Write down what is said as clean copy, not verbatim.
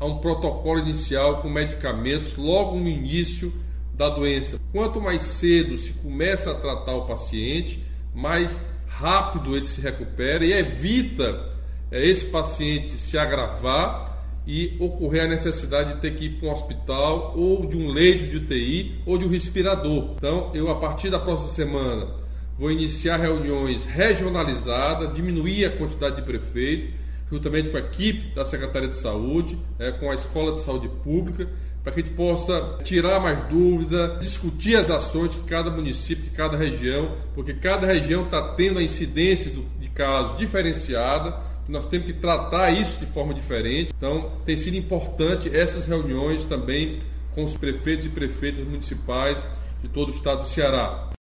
a um protocolo inicial com medicamentos logo no início da doença. Quanto mais cedo se começa a tratar o paciente, mais rápido ele se recupera e evita esse paciente se agravar e ocorrer a necessidade de ter que ir para um hospital ou de um leito de UTI ou de um respirador. Então, eu a partir da próxima semana vou iniciar reuniões regionalizadas, diminuir a quantidade de prefeitos, juntamente com a equipe da Secretaria de Saúde, com a Escola de Saúde Pública, para que a gente possa tirar mais dúvida, discutir as ações de cada município, de cada região, porque cada região está tendo a incidência de casos diferenciada. Nós temos que tratar isso de forma diferente. Então, tem sido importante essas reuniões também com os prefeitos e prefeitas municipais de todo o estado do Ceará.